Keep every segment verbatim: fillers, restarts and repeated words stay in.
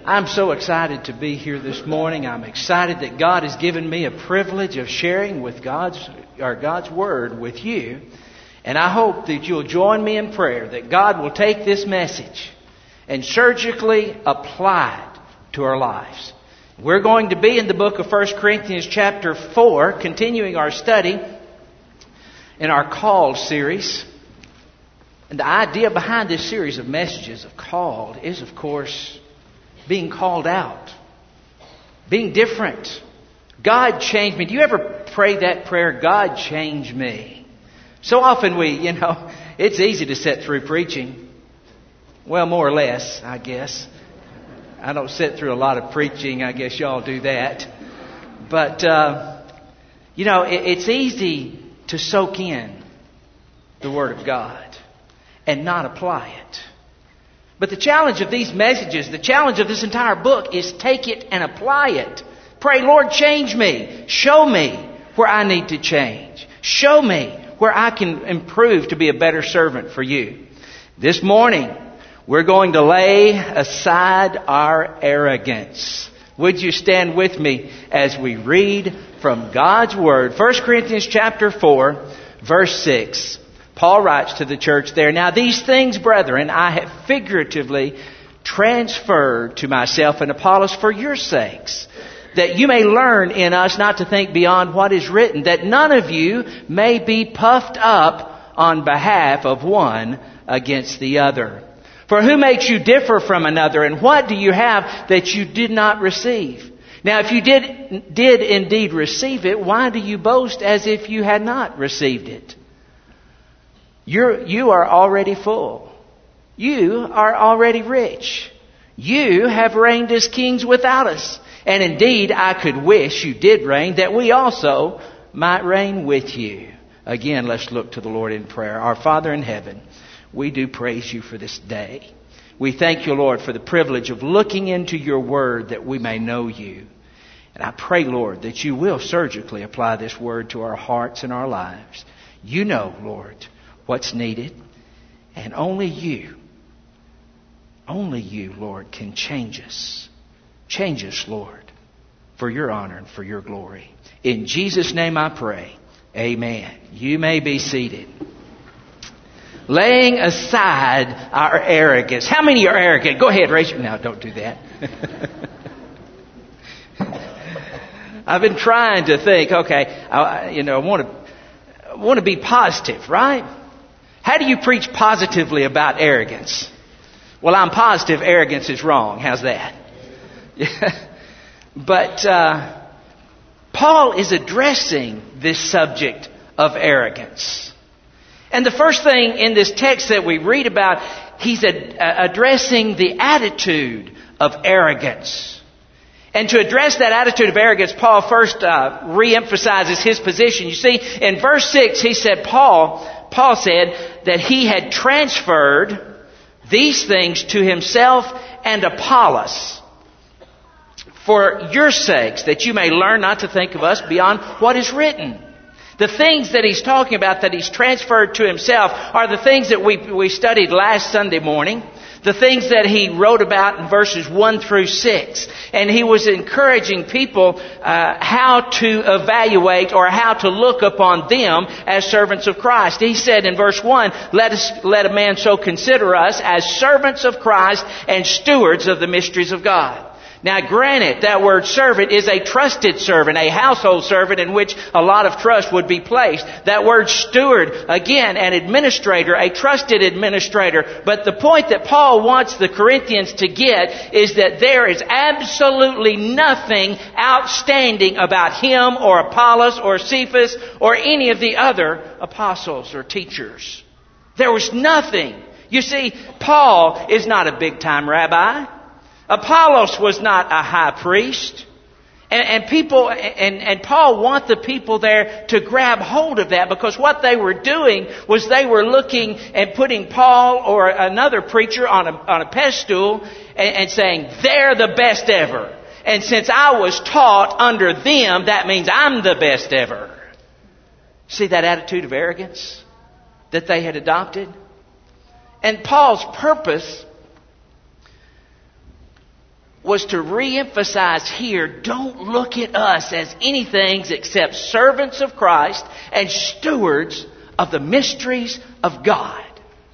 I'm so excited to be here this morning. I'm excited that God has given me a privilege of sharing with God's or God's Word with you. And I hope that you'll join me in prayer that God will take this message and surgically apply it to our lives. We're going to be in the book of First Corinthians chapter four, continuing our study in our Called series. And the idea behind this series of messages of Called is, of course, being called out, being different. God changed me. Do you ever pray that prayer, God change me? So often we, you know, it's easy to sit through preaching. Well, more or less, I guess. I don't sit through a lot of preaching. I guess y'all do that. But, uh, you know, it, it's easy to soak in the Word of God and not apply it. But the challenge of these messages, the challenge of this entire book is take it and apply it. Pray, Lord, change me. Show me where I need to change. Show me where I can improve to be a better servant for you. This morning, we're going to lay aside our arrogance. Would you stand with me as we read from God's Word? First Corinthians chapter four, verse six. Paul writes to the church there, "Now these things, brethren, I have figuratively transferred to myself and Apollos for your sakes, that you may learn in us not to think beyond what is written, that none of you may be puffed up on behalf of one against the other. For who makes you differ from another, and what do you have that you did not receive? Now if you did, did indeed receive it, why do you boast as if you had not received it? You're, you are already full. You are already rich. You have reigned as kings without us. And indeed, I could wish you did reign, that we also might reign with you." Again, let's look to the Lord in prayer. Our Father in heaven, we do praise you for this day. We thank you, Lord, for the privilege of looking into your word that we may know you. And I pray, Lord, that you will surgically apply this word to our hearts and our lives. You know, Lord, what's needed. And only you, only you, Lord, can change us. Change us, Lord, for your honor and for your glory. In Jesus' name I pray. Amen. You may be seated. Laying aside our arrogance. How many are arrogant? Go ahead, raise your... No, don't do that. I've been trying to think, okay, I, you know, I want to, I want to be positive, right? How do you preach positively about arrogance? Well, I'm positive arrogance is wrong. How's that? But uh, Paul is addressing this subject of arrogance. And the first thing in this text that we read about, he's ad- addressing the attitude of arrogance. And to address that attitude of arrogance, Paul first uh, re-emphasizes his position. You see, in verse six, he said, Paul, Paul said that he had transferred these things to himself and Apollos for your sakes, that you may learn not to think of us beyond what is written. The things that he's talking about that he's transferred to himself are the things that we, we studied last Sunday morning. The things that he wrote about in verses one through six. And he was encouraging people uh, how to evaluate or how to look upon them as servants of Christ. He said in verse one, let us let a man so consider us as servants of Christ and stewards of the mysteries of God. Now granted, that word servant is a trusted servant, a household servant in which a lot of trust would be placed. That word steward, again, an administrator, a trusted administrator. But the point that Paul wants the Corinthians to get is that there is absolutely nothing outstanding about him or Apollos or Cephas or any of the other apostles or teachers. There was nothing. You see, Paul is not a big-time rabbi. Apollos was not a high priest. And, and people, and, and Paul want the people there to grab hold of that, because what they were doing was they were looking and putting Paul or another preacher on a, on a pedestal and, and saying, they're the best ever. And since I was taught under them, that means I'm the best ever. See that attitude of arrogance that they had adopted? And Paul's purpose was to re-emphasize here, don't look at us as anything except servants of Christ and stewards of the mysteries of God.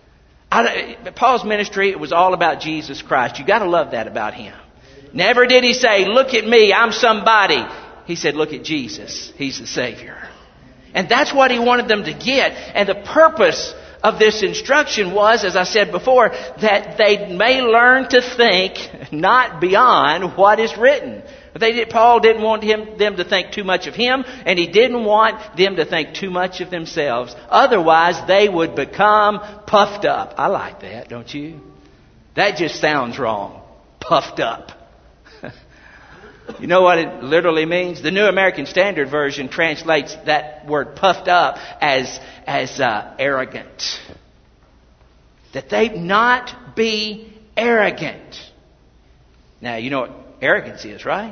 I, Paul's ministry, it was all about Jesus Christ. You got to love that about him. Never did he say, look at me, I'm somebody. He said, look at Jesus. He's the Savior. And that's what he wanted them to get. And the purpose of this instruction was, as I said before, that they may learn to think not beyond what is written. They did, Paul didn't want him, them to think too much of him, and he didn't want them to think too much of themselves. Otherwise, they would become puffed up. I like that, don't you? That just sounds wrong. Puffed up. You know what it literally means? The New American Standard Version translates that word puffed up as, as uh, arrogant. That they not be arrogant. Now, you know what arrogance is, right?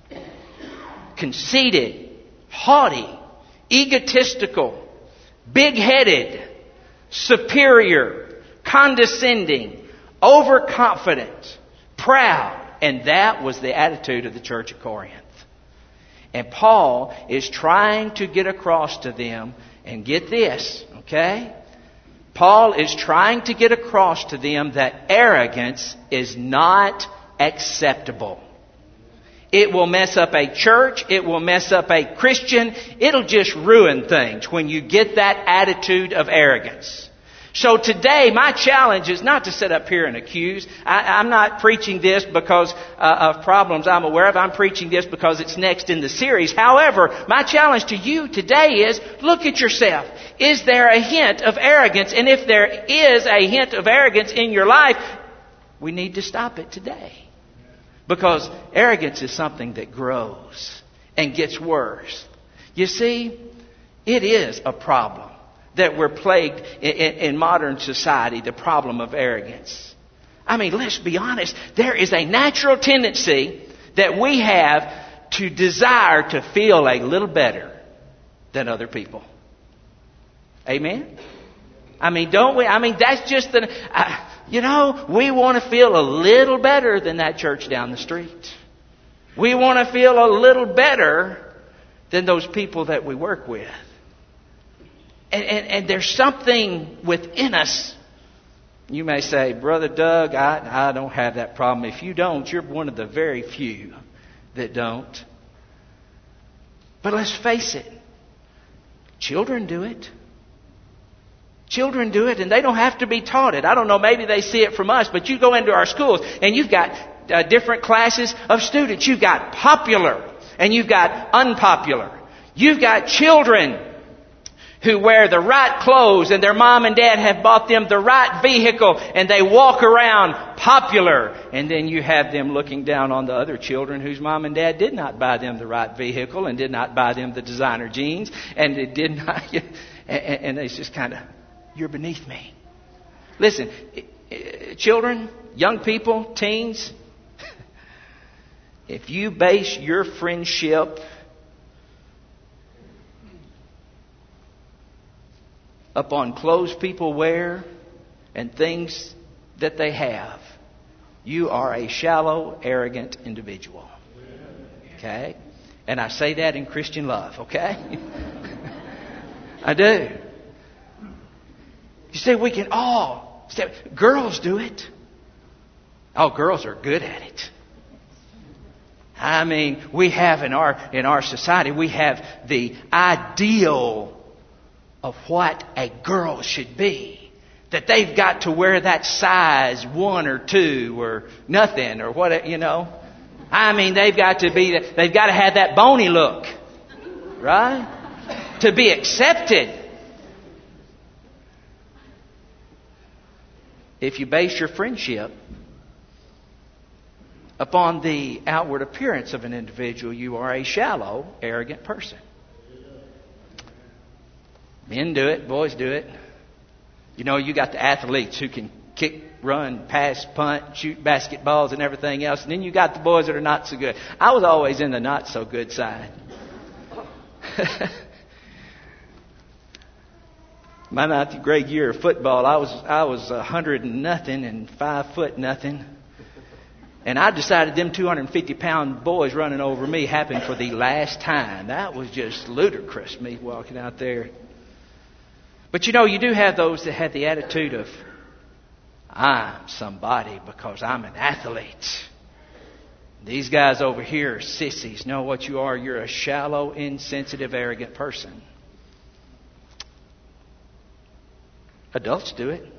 Conceited, haughty, egotistical, big-headed, superior, condescending, overconfident, proud. And that was the attitude of the church at Corinth. And Paul is trying to get across to them, and get this, okay? Paul is trying to get across to them that arrogance is not acceptable. It will mess up a church. It will mess up a Christian. It'll just ruin things when you get that attitude of arrogance. So today, my challenge is not to sit up here and accuse. I, I'm not preaching this because uh, of problems I'm aware of. I'm preaching this because it's next in the series. However, my challenge to you today is, look at yourself. Is there a hint of arrogance? And if there is a hint of arrogance in your life, we need to stop it today. Because arrogance is something that grows and gets worse. You see, it is a problem that we're plagued in, in, in modern society, the problem of arrogance. I mean, let's be honest. There is a natural tendency that we have to desire to feel a little better than other people. Amen? I mean, don't we? I mean, that's just the... Uh, you know, we want to feel a little better than that church down the street. We want to feel a little better than those people that we work with. And, and, and there's something within us. You may say, Brother Doug, I, I don't have that problem. If you don't, you're one of the very few that don't. But let's face it. Children do it. Children do it, and they don't have to be taught it. I don't know, maybe they see it from us, but you go into our schools, and you've got uh, different classes of students. You've got popular, and you've got unpopular. You've got children who wear the right clothes, and their mom and dad have bought them the right vehicle, and they walk around popular. And then you have them looking down on the other children whose mom and dad did not buy them the right vehicle, and did not buy them the designer jeans, and it did not, and it's just kind of, you're beneath me. Listen, children, young people, teens, if you base your friendship upon clothes people wear and things that they have, you are a shallow, arrogant individual. Okay? And I say that in Christian love, okay? I do. You say we can all... Girls do it. Oh, girls are good at it. I mean, we have in our in our society, we have the ideal of what a girl should be. That they've got to wear that size one or two or nothing or what, you know. I mean, they've got to be, they've got to have that bony look. Right? To be accepted. If you base your friendship upon the outward appearance of an individual, you are a shallow, arrogant person. Men do it, boys do it. You know, you got the athletes who can kick, run, pass, punt, shoot basketballs and everything else. And then you got the boys that are not so good. I was always in the not so good side. My ninth grade year of football, I was I was a hundred and nothing and five foot nothing. And I decided them two hundred fifty pound boys running over me happened for the last time. That was just ludicrous, me walking out there. But you know, you do have those that have the attitude of, I'm somebody because I'm an athlete. These guys over here are sissies. Know what you are? You're a shallow, insensitive, arrogant person. Adults do it.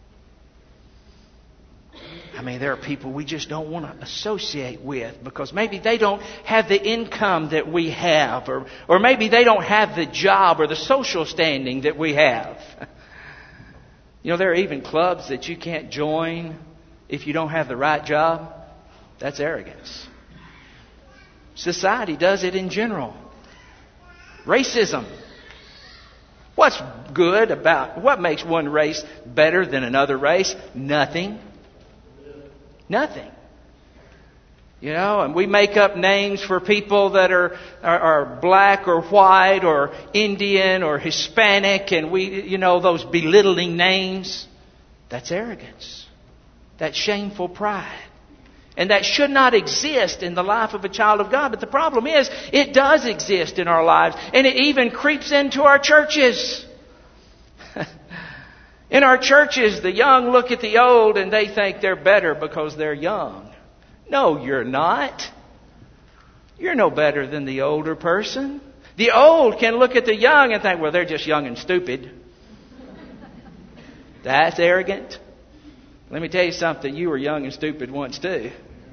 I mean, there are people we just don't want to associate with because maybe they don't have the income that we have, or, or maybe they don't have the job or the social standing that we have. You know, there are even clubs that you can't join if you don't have the right job. That's arrogance. Society does it in general. Racism. What's good about, what makes one race better than another race? Nothing. Nothing. You know, and we make up names for people that are, are, are black or white or Indian or Hispanic, and we, you know, those belittling names. That's arrogance. That's shameful pride. And that should not exist in the life of a child of God. But the problem is, it does exist in our lives. And it even creeps into our churches. In our churches, the young look at the old and they think they're better because they're young. No, you're not. You're no better than the older person. The old can look at the young and think, well, they're just young and stupid. That's arrogant. Let me tell you something. You were young and stupid once too.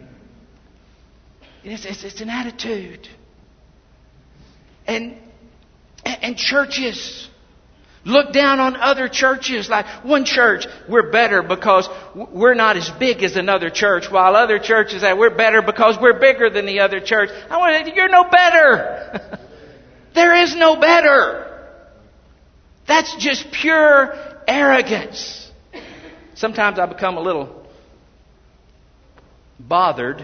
It's, it's, it's an attitude. And, and churches look down on other churches. Like one church, we're better because we're not as big as another church, while other churches say we're better because we're bigger than the other church. I want to, you're no better. There is no better. That's just pure arrogance. Sometimes I become a little bothered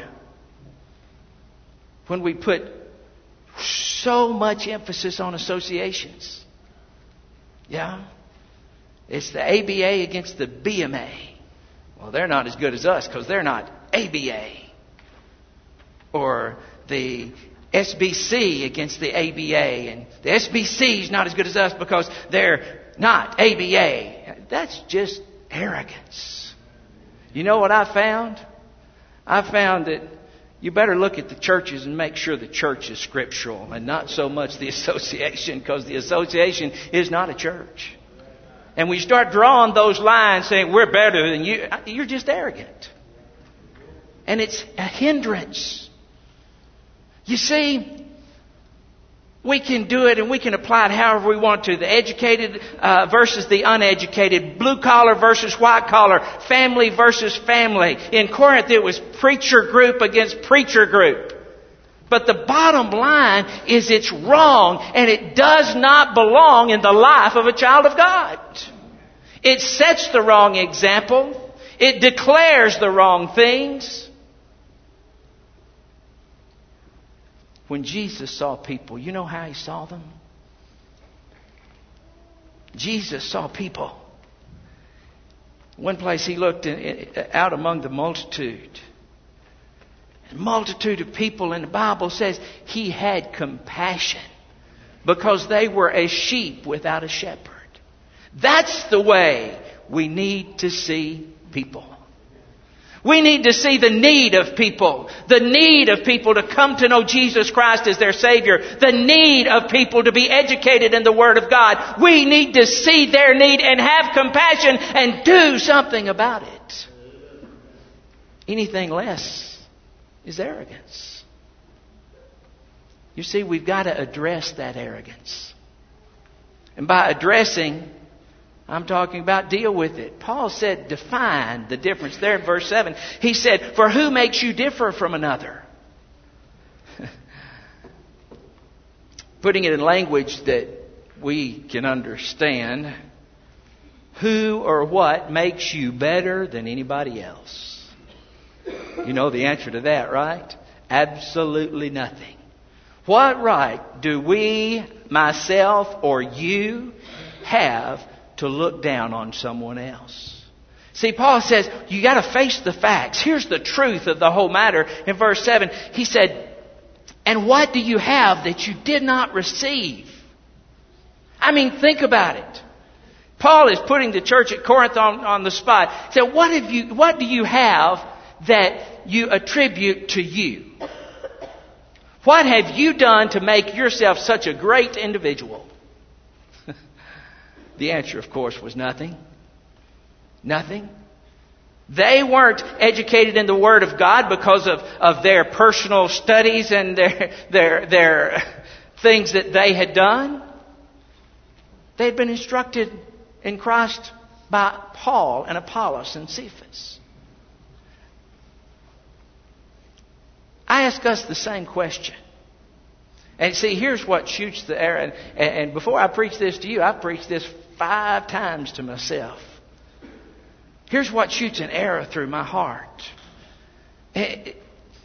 when we put so much emphasis on associations. Yeah? It's the A B A against the B M A. Well, they're not as good as us because they're not A B A. Or the S B C against the A B A. And the S B C is not as good as us because they're not A B A. That's just arrogance. You know what I found? I found that you better look at the churches and make sure the church is scriptural and not so much the association, because the association is not a church. And we start drawing those lines saying we're better than you, you're just arrogant. And it's a hindrance. You see, we can do it and we can apply it however we want to. The educated uh, versus the uneducated. Blue collar versus white collar. Family versus family. In Corinth it was preacher group against preacher group. But the bottom line is it's wrong, and it does not belong in the life of a child of God. It sets the wrong example. It declares the wrong things. When Jesus saw people, you know how He saw them? Jesus saw people. One place He looked in, in, out among the multitude. A multitude of people, and the Bible says He had compassion because they were as sheep without a shepherd. That's the way we need to see people. We need to see the need of people. The need of people to come to know Jesus Christ as their Savior. The need of people to be educated in the Word of God. We need to see their need and have compassion and do something about it. Anything less is arrogance. You see, we've got to address that arrogance. And by addressing, I'm talking about deal with it. Paul said define the difference there in verse seven. He said, for who makes you differ from another? Putting it in language that we can understand, who or what makes you better than anybody else? You know the answer to that, right? Absolutely nothing. What right do we, myself or you, have to look down on someone else? See, Paul says, you got to face the facts. Here's the truth of the whole matter. In verse seven, he said, and what do you have that you did not receive? I mean, think about it. Paul is putting the church at Corinth on, on the spot. He said, what have you, what do you have that you attribute to you? What have you done to make yourself such a great individual? The answer, of course, was nothing. Nothing. They weren't educated in the Word of God because of, of their personal studies and their, their, their things that they had done. They had been instructed in Christ by Paul and Apollos and Cephas. I ask us the same question. And see, here's what shoots the air. And, and before I preach this to you, I've preached this five times to myself. Here's what shoots an arrow through my heart. It's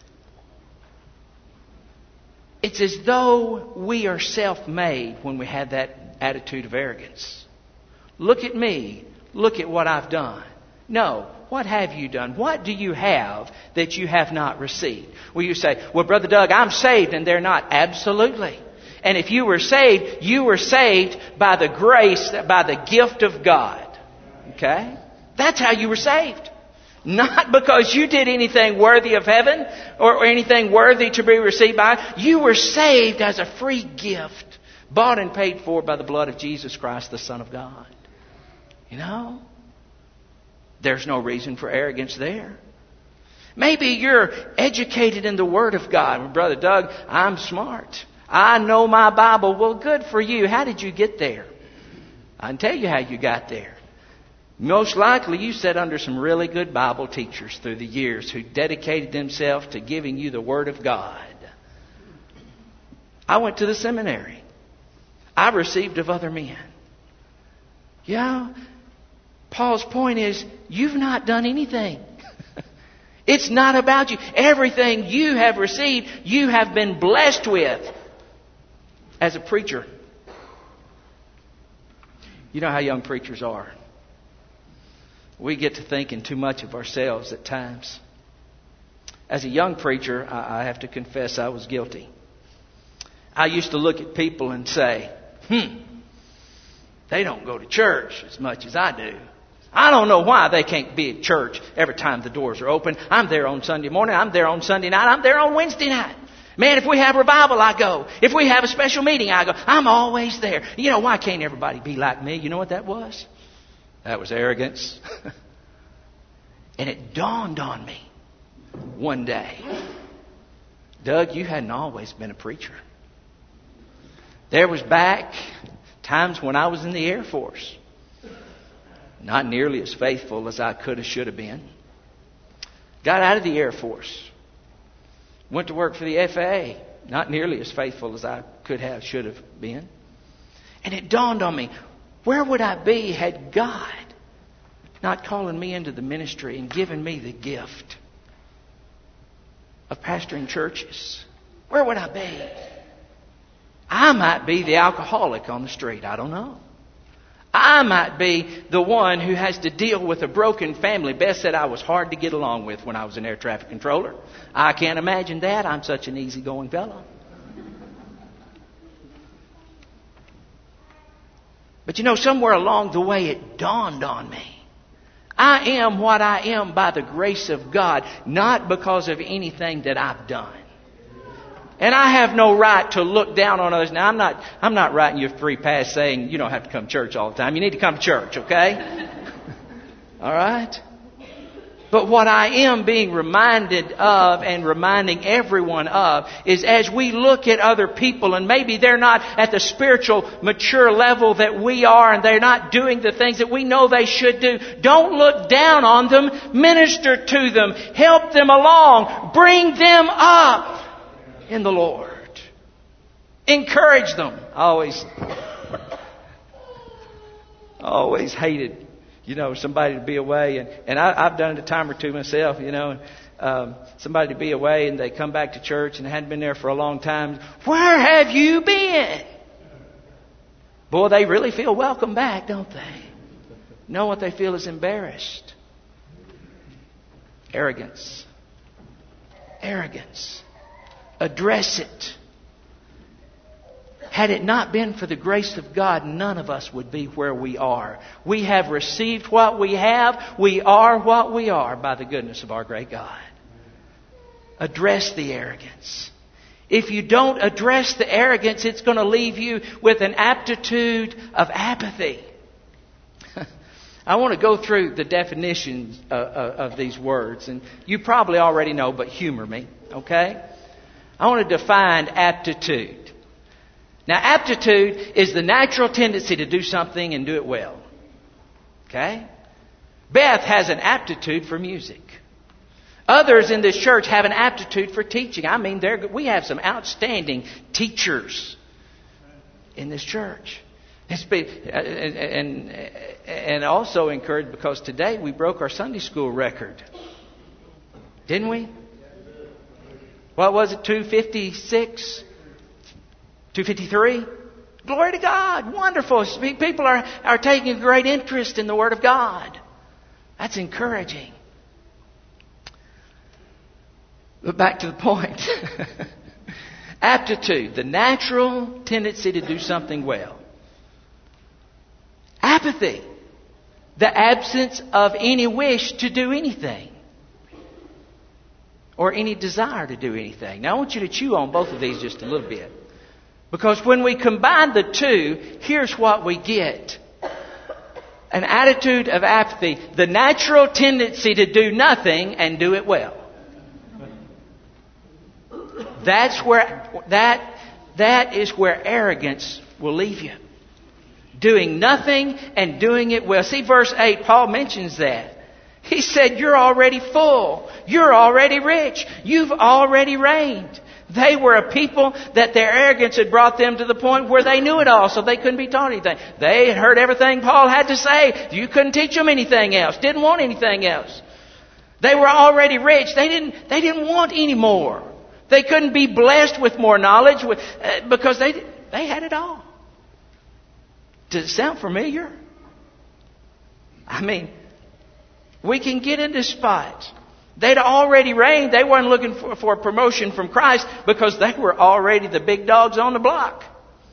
as though we are self-made when we have that attitude of arrogance. Look at me. Look at what I've done. No. What have you done? What do you have that you have not received? Well, you say, well, Brother Doug, I'm saved, and they're not. Absolutely. And if you were saved, you were saved by the grace, by the gift of God. Okay? That's how you were saved. Not because you did anything worthy of heaven or anything worthy to be received by. You were saved as a free gift, bought and paid for by the blood of Jesus Christ, the Son of God. You know? There's no reason for arrogance there. Maybe you're educated in the Word of God. Well, Brother Doug, I'm smart. I know my Bible. Well, good for you. How did you get there? I can tell you how you got there. Most likely you sat under some really good Bible teachers through the years who dedicated themselves to giving you the Word of God. I went to the seminary. I received of other men. Yeah. Paul's point is, you've not done anything. It's not about you. Everything you have received, you have been blessed with as a preacher. You know how young preachers are. We get to thinking too much of ourselves at times. As a young preacher, I have to confess I was guilty. I used to look at people and say, hmm, they don't go to church as much as I do. I don't know why they can't be at church every time the doors are open. I'm there on Sunday morning. I'm there on Sunday night. I'm there on Wednesday night. Man, if we have revival, I go. If we have a special meeting, I go. I'm always there. You know, why can't everybody be like me? You know what that was? That was arrogance. And it dawned on me one day. Doug, you hadn't always been a preacher. There was back times when I was in the Air Force. Not nearly as faithful as I could have, should have been. Got out of the Air Force. Went to work for the F A A. Not nearly as faithful as I could have, should have been. And it dawned on me, where would I be had God not calling me into the ministry and given me the gift of pastoring churches? Where would I be? I might be the alcoholic on the street. I don't know. I might be the one who has to deal with a broken family. Beth said I was hard to get along with when I was an air traffic controller. I can't imagine that. I'm such an easygoing fellow. But you know, somewhere along the way it dawned on me. I am what I am by the grace of God, not because of anything that I've done. And I have no right to look down on others. Now, I'm not, I'm not writing you a free pass saying you don't have to come to church all the time. You need to come to church, okay? All right? But what I am being reminded of and reminding everyone of is as we look at other people and maybe they're not at the spiritual mature level that we are and they're not doing the things that we know they should do, don't look down on them. Minister to them. Help them along. Bring them up in the Lord. Encourage them. I always, always hated, you know, somebody to be away. And, and I, I've done it a time or two myself, you know. Um, somebody to be away and they come back to church and hadn't been there for a long time. Where have you been? Boy, they really feel welcome back, don't they? Know what they feel is embarrassed. Arrogance. Arrogance. Address it. Had it not been for the grace of God, none of us would be where we are. We have received what we have. We are what we are by the goodness of our great God. Address the arrogance. If you don't address the arrogance, it's going to leave you with an aptitude of apathy. I want to go through the definitions of, of, of these words. And you probably already know, but humor me, okay? I want to define aptitude. Now, aptitude is the natural tendency to do something and do it well. Okay? Beth has an aptitude for music. Others in this church have an aptitude for teaching. I mean, we have some outstanding teachers in this church. It's been, and, and also encouraged because today we broke our Sunday school record. Didn't we? What was it? two fifty-six? two fifty-three? Glory to God. Wonderful. People are, are taking a great interest in the Word of God. That's encouraging. But back to the point. Aptitude, the natural tendency to do something well. Apathy, the absence of any wish to do anything. Or any desire to do anything. Now I want you to chew on both of these just a little bit. Because when we combine the two, here's what we get. An attitude of apathy. The natural tendency to do nothing and do it well. That's where, that, that is where arrogance will leave you. Doing nothing and doing it well. See verse eight, Paul mentions that. He said, you're already full. You're already rich. You've already reigned. They were a people that their arrogance had brought them to the point where they knew it all, so they couldn't be taught anything. They had heard everything Paul had to say. You couldn't teach them anything else. Didn't want anything else. They were already rich. They didn't, they didn't want any more. They couldn't be blessed with more knowledge with, uh, because they, they had it all. Does it sound familiar? I mean, we can get into spots. They'd already reigned. They weren't looking for, for a promotion from Christ because they were already the big dogs on the block.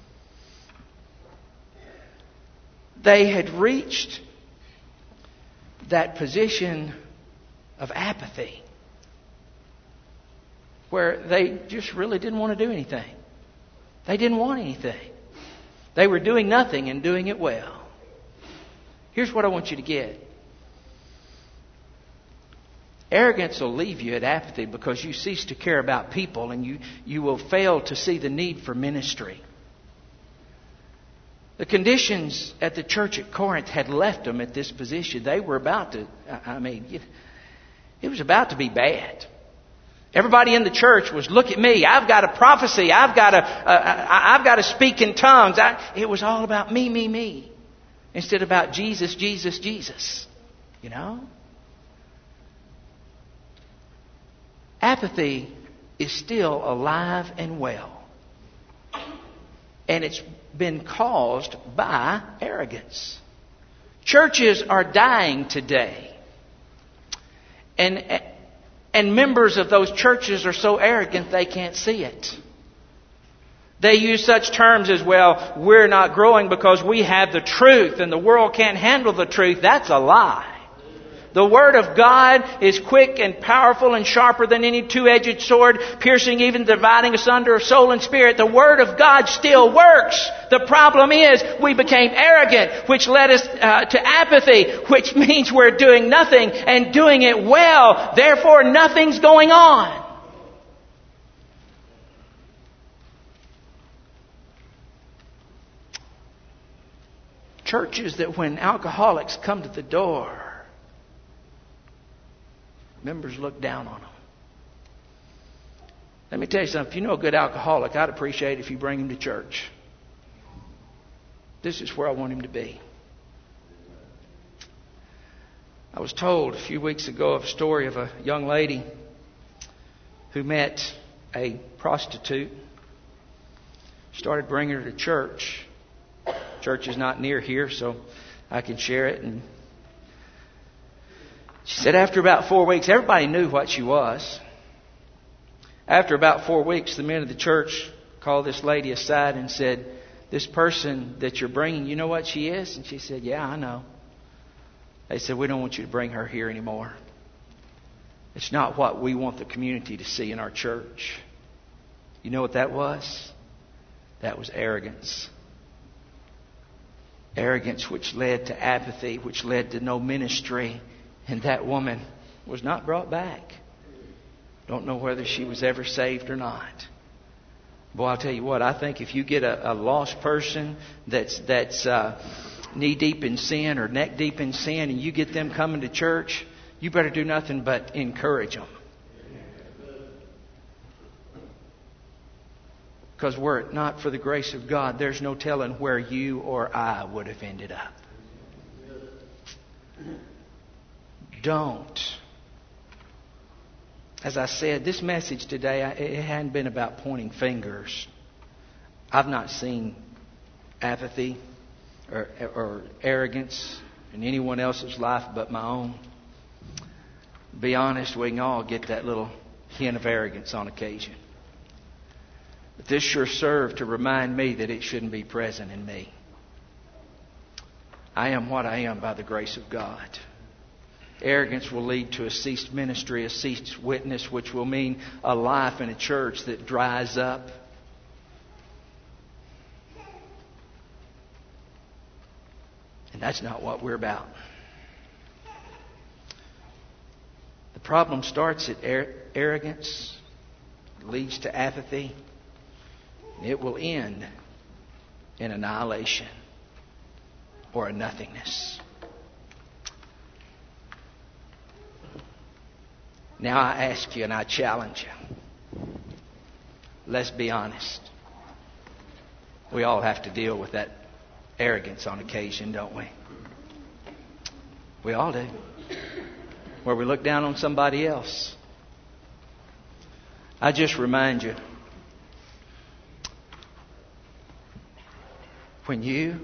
They had reached that position of apathy where they just really didn't want to do anything. They didn't want anything. They were doing nothing and doing it well. Here's what I want you to get. Arrogance will leave you at apathy because you cease to care about people and you, you will fail to see the need for ministry. The conditions at the church at Corinth had left them at this position. They were about to, I mean, it was about to be bad. Everybody in the church was, look at me. I've got a prophecy. I've got to, uh, I've got to speak in tongues. I, it was all about me, me, me. Instead of about Jesus, Jesus, Jesus. You know? Apathy is still alive and well. And it's been caused by arrogance. Churches are dying today. And, and members of those churches are so arrogant they can't see it. They use such terms as, well, we're not growing because we have the truth and the world can't handle the truth. That's a lie. The Word of God is quick and powerful and sharper than any two-edged sword, piercing even dividing asunder of soul and spirit. The Word of God still works. The problem is we became arrogant, which led us uh, to apathy, which means we're doing nothing and doing it well. Therefore, nothing's going on. Churches that when alcoholics come to the door, members look down on them. Let me tell you something. If you know a good alcoholic, I'd appreciate it if you bring him to church. This is where I want him to be. I was told a few weeks ago of a story of a young lady who met a prostitute. Started bringing her to church. Church is not near here, so I can share it. And She said after about four weeks, everybody knew what she was. After about four weeks, the men of the church called this lady aside and said, this person that you're bringing, you know what she is? And she said, yeah, I know. They said, we don't want you to bring her here anymore. It's not what we want the community to see in our church. You know what that was? That was arrogance. Arrogance which led to apathy, which led to no ministry. And that woman was not brought back. Don't know whether she was ever saved or not. Boy, I'll tell you what, I think if you get a, a lost person that's that's uh, knee deep in sin or neck deep in sin and you get them coming to church, you better do nothing but encourage them. Because were it not for the grace of God, there's no telling where you or I would have ended up. Don't. As I said, this message today, it hadn't been about pointing fingers. I've not seen apathy or, or arrogance in anyone else's life but my own. Be honest, we can all get that little hint of arrogance on occasion. But this sure served to remind me that it shouldn't be present in me. I am what I am by the grace of God. Arrogance will lead to a ceased ministry, a ceased witness, which will mean a life in a church that dries up. And that's not what we're about. The problem starts at arrogance, leads to apathy. It will end in annihilation or a nothingness. Now I ask you and I challenge you. Let's be honest. We all have to deal with that arrogance on occasion, don't we? We all do. Where we look down on somebody else. I just remind you, when you,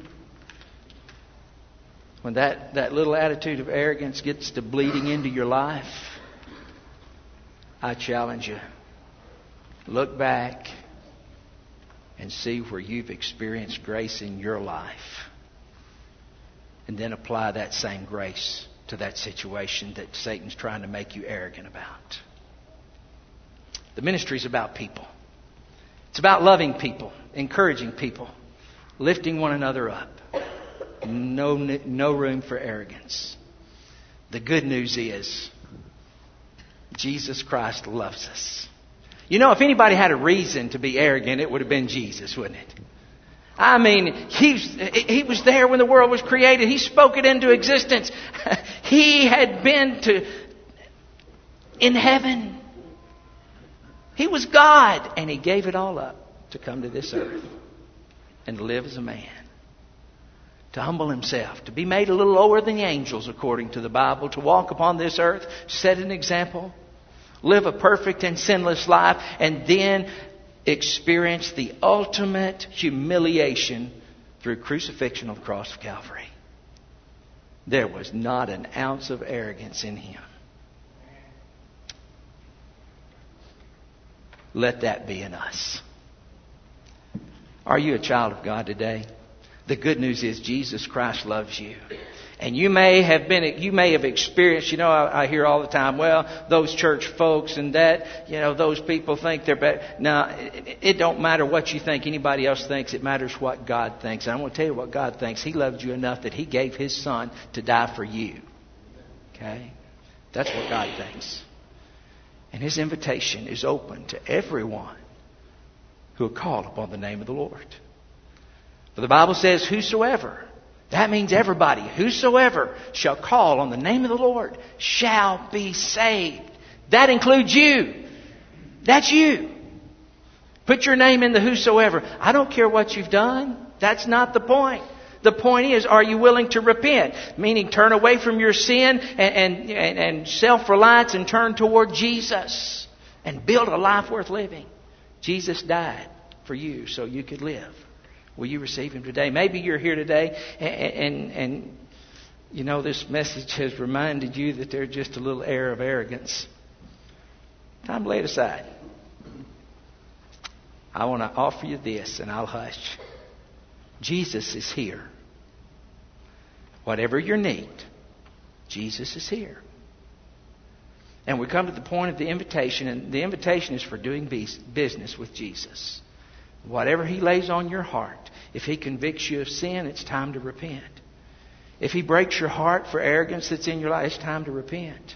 when that, that little attitude of arrogance gets to bleeding into your life, I challenge you, look back and see where you've experienced grace in your life. And then apply that same grace to that situation that Satan's trying to make you arrogant about. The ministry is about people. It's about loving people, encouraging people, lifting one another up. No, no room for arrogance. The good news is, Jesus Christ loves us. You know, if anybody had a reason to be arrogant, it would have been Jesus, wouldn't it? I mean, he, he was there when the world was created. He spoke it into existence. He had been to in heaven. He was God, and He gave it all up to come to this earth and to live as a man. To humble Himself, to be made a little lower than the angels, according to the Bible, to walk upon this earth, set an example, live a perfect and sinless life, and then experience the ultimate humiliation through crucifixion on the cross of Calvary. There was not an ounce of arrogance in Him. Let that be in us. Are you a child of God today? The good news is Jesus Christ loves you. And you may have been, you may have experienced, you know, I, I hear all the time, well, those church folks and that, you know, those people think they're better. Now, it, it don't matter what you think anybody else thinks. It matters what God thinks. And I want to tell you what God thinks. He loved you enough that He gave His Son to die for you. Okay? That's what God thinks. And His invitation is open to everyone who will call upon the name of the Lord. For the Bible says, whosoever, that means everybody, whosoever shall call on the name of the Lord shall be saved. That includes you. That's you. Put your name in the whosoever. I don't care what you've done. That's not the point. The point is, are you willing to repent? Meaning turn away from your sin and, and, and, and self-reliance and turn toward Jesus and build a life worth living. Jesus died for you so you could live. Will you receive Him today? Maybe you're here today and, and, and You know, this message has reminded you that there's just a little air of arrogance. Time to lay it aside. I want to offer you this, and I'll hush. Jesus is here. Whatever your need, Jesus is here. And we come to the point of the invitation, and the invitation is for doing business with Jesus. Whatever He lays on your heart, if He convicts you of sin, it's time to repent. If He breaks your heart for arrogance that's in your life, it's time to repent.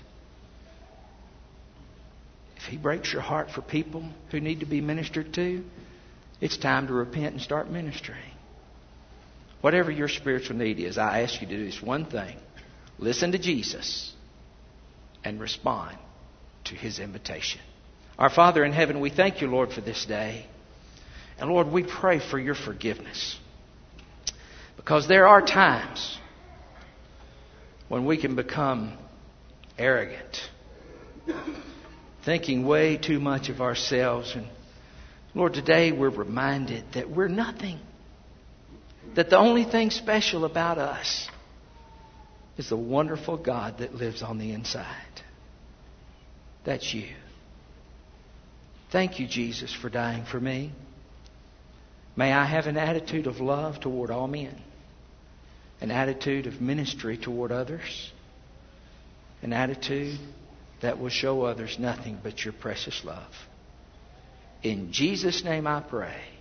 If He breaks your heart for people who need to be ministered to, it's time to repent and start ministering. Whatever your spiritual need is, I ask you to do this one thing. Listen to Jesus and respond to His invitation. Our Father in heaven, we thank you, Lord, for this day. And Lord, we pray for your forgiveness. Because there are times when we can become arrogant, thinking way too much of ourselves. And Lord, today we're reminded that we're nothing. That the only thing special about us is the wonderful God that lives on the inside. That's you. Thank you, Jesus, for dying for me. May I have an attitude of love toward all men. An attitude of ministry toward others. An attitude that will show others nothing but your precious love. In Jesus' name I pray.